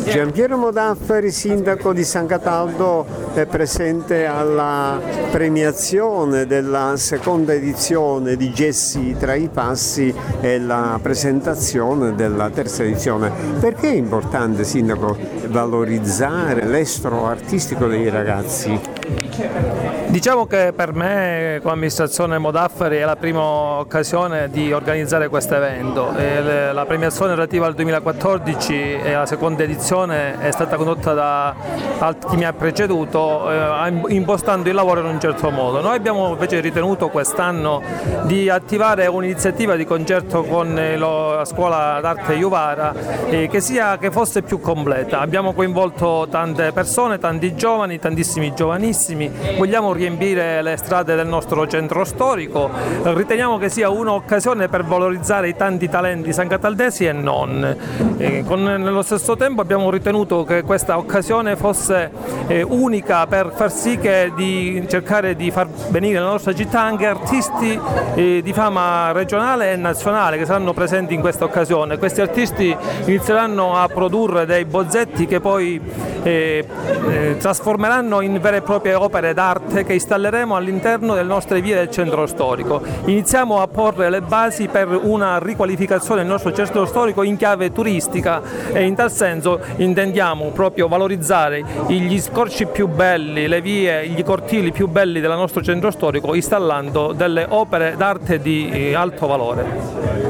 Giampiero Modafferi, sindaco di San Cataldo, è presente alla premiazione della seconda edizione di Gessi tra i passi e la presentazione della terza edizione. Perché è importante, sindaco, valorizzare l'estro artistico dei ragazzi? Diciamo che per me, come amministrazione Modafferi, è la prima occasione di organizzare questo evento. La premiazione relativa al 2014 e la seconda edizione è stata condotta da chi mi ha preceduto, impostando il lavoro in un certo modo. Noi abbiamo invece ritenuto quest'anno di attivare un'iniziativa di concerto con la scuola d'arte Juvara che fosse più completa. Abbiamo coinvolto tante persone, tanti giovani, tantissimi giovanissimi. Vogliamo riempire le strade del nostro centro storico. Riteniamo che sia un'occasione per valorizzare i tanti talenti sancataldesi e non. Nello stesso tempo abbiamo ritenuto che questa occasione fosse unica per far sì che di cercare di far venire nella nostra città anche artisti di fama regionale e nazionale che saranno presenti in questa occasione. Questi artisti inizieranno a produrre dei bozzetti che poi trasformeranno in vere e proprie opere d'arte che installeremo all'interno delle nostre vie del centro storico. Iniziamo a porre le basi per una riqualificazione del nostro centro storico in chiave turistica e in tal senso intendiamo proprio valorizzare gli scorci più belli, le vie, i cortili più belli del nostro centro storico installando delle opere d'arte di alto valore.